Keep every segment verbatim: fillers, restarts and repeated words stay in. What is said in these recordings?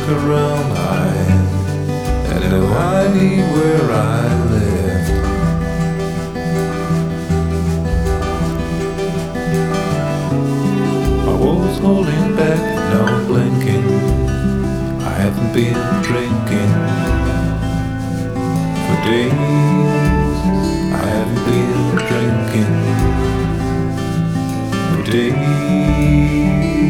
look around, I had no idea where I lived. I was holding back, no blinking. I haven't been drinking for days. I haven't been drinking for days.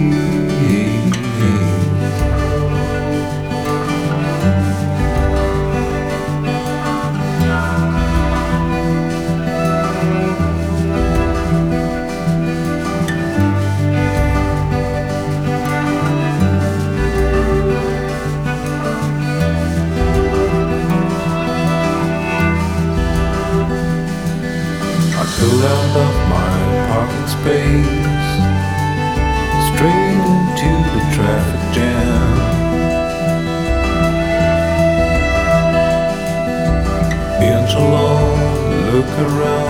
Pulled out of my parking space, straight into the traffic jam. Been so long, look around.